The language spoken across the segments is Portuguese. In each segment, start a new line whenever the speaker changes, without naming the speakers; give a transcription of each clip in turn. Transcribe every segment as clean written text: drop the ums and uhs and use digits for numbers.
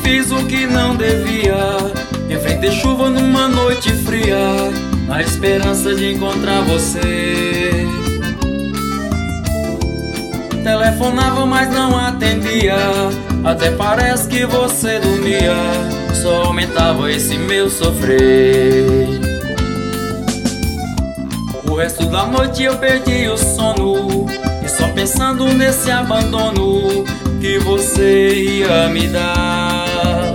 fiz o que não devia. Enfrentei chuva numa noite fria, na esperança de encontrar você. Telefonava, mas não atendia, até parece que você dormia. Só aumentava esse meu sofrer. O resto da noite eu perdi o sono, e só pensando nesse abandono que você ia me dar.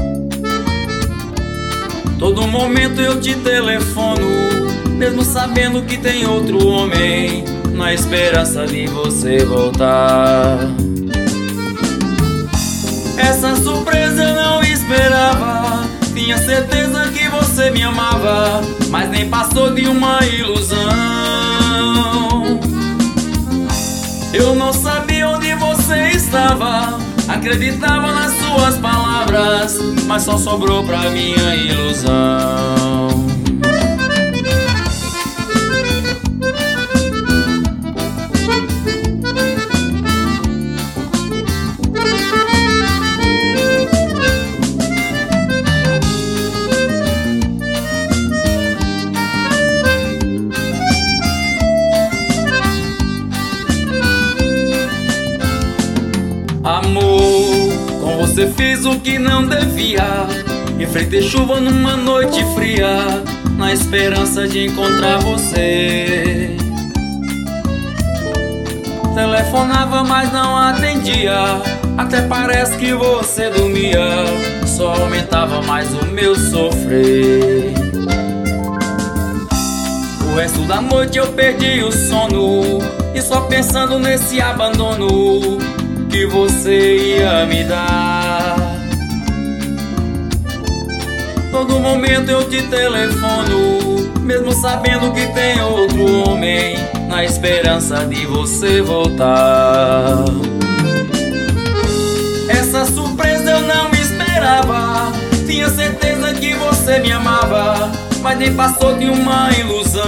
Todo momento eu te telefono, mesmo sabendo que tem outro homem, na esperança de você voltar. Essa surpresa eu não esperava, tinha certeza que você me amava, mas nem passou de uma ilusão. Eu não sabia onde você estava, acreditava nas suas palavras, mas só sobrou pra minha ilusão. Amor, com você fiz o que não devia. Enfrentei chuva numa noite fria, na esperança de encontrar você. Telefonava, mas não atendia, até parece que você dormia. Só aumentava mais o meu sofrer. O resto da noite eu perdi o sono, e só pensando nesse abandono que você ia me dar. Todo momento eu te telefono, mesmo sabendo que tem outro homem, na esperança de você voltar. Essa surpresa eu não esperava, tinha certeza que você me amava, mas nem passou de uma ilusão.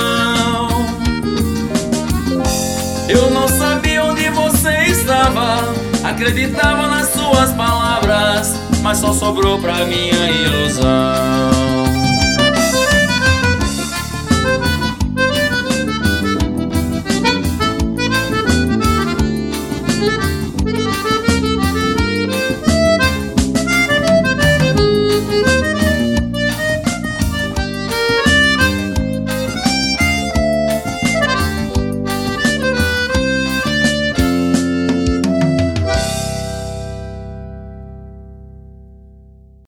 Eu não sabia onde você estava, acreditava nas suas palavras, mas só sobrou pra minha ilusão.